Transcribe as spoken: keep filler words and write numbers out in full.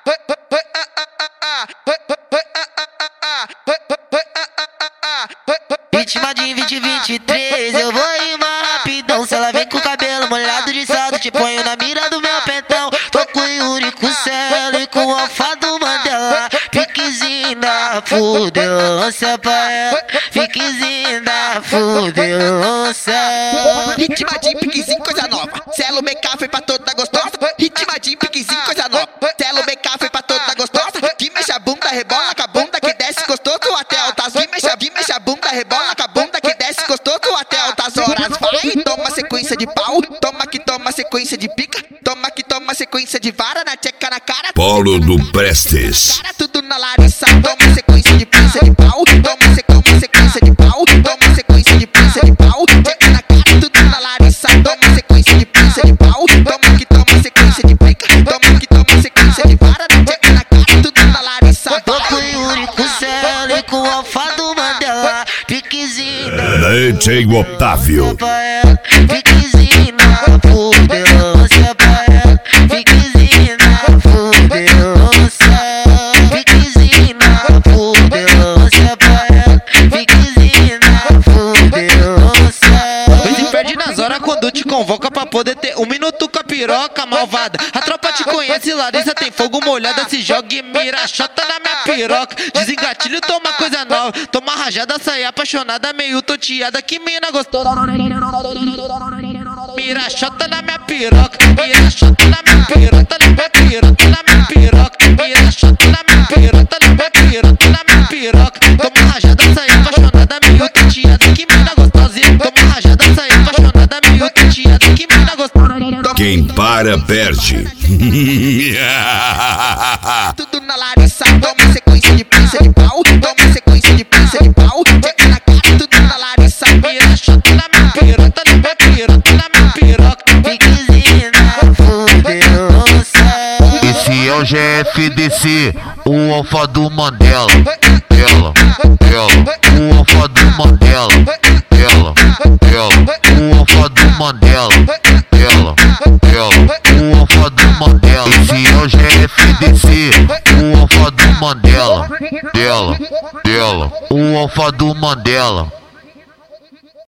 Vítima de vinte e vinte e três, eu vou rimar rapidão. Se ela vem com o cabelo molhado de salto, te ponho na mira do meu pentão. Tô com o Yuri, com o Celo e com o Alfa do Mandela. Piquezinho da fudelância pra ela, piquezinho da fudelância. Ritma de piquezinho, coisa nova. Celo B K foi pra toda gostosa. Ritma de piquezinho, coisa nova. Celo B K foi pra toda gostosa. Que mexe a bunda, rebola com a bunda que desce gostoso até altas. Que mexe, que mexe a bunda, rebola com a bunda que desce gostoso até altas horas. Vai, toma sequência de pau, toma que toma sequência de pica, toma que toma sequência de vara na tcheca na cara. Paulo do Prestes. Cara, tudo na Larissa, toma sequência de pinça de pau, toma sequência, sequência de pau, toma sequência de pinça de pau, tcheca na cara, tudo na Larissa, toma sequência de pinça de pau, toma que toma sequência de pica, toma que toma sequência de vara na tcheca na cara, tudo na Larissa. Tô com o Yuri, com o Celo e com o Alfa do Mandela. Piquezinho Leitinho Otávio. piquezinho na fudelância pra ela, piquezinho na fudelância, piquezinho na fudelância pra ela, piquezinho na fudelância. Mas se perde nas horas quando te convoca pra poder ter um minuto com a piroca malvada. A tropa te conhece, Larissa tem fogo molhada, se joga e mira chota na minha piroca. Desengatilho, toma coisa nova, toma rajada, sai apaixonada, meio toteada, que mina gostosa. Mira chota na minha piroca, mira chota na minha piroca, na minha piroca, na minha piroca, mira chota na minha piroca, na minha piroca, na minha piroca. Toma rajada, sai apaixonada, meio toteada, que mina gostosa. Toma rajada, sai apaixonada, meio toteada, que mina gostosa. Quem para perde. Tudo na Larissa, toma sequência de pinça de pau, toma sequência de pinça de pau, tcheca na cara, tudo na Larissa. Mira chota na minha piroca, na minha piroca, na minha piroca. Piquezinho na fudelância. Esse é o G F D C, o Alfa do Mandela. Ela, ela, o Alfa do Mandela. Ela, ela, o Alfa do Mandela. Ela, ela, o Alfa do Mandela. Esse é o G F D C, o Alfa do Mandela. Dela, dela, o Alfa do Mandela.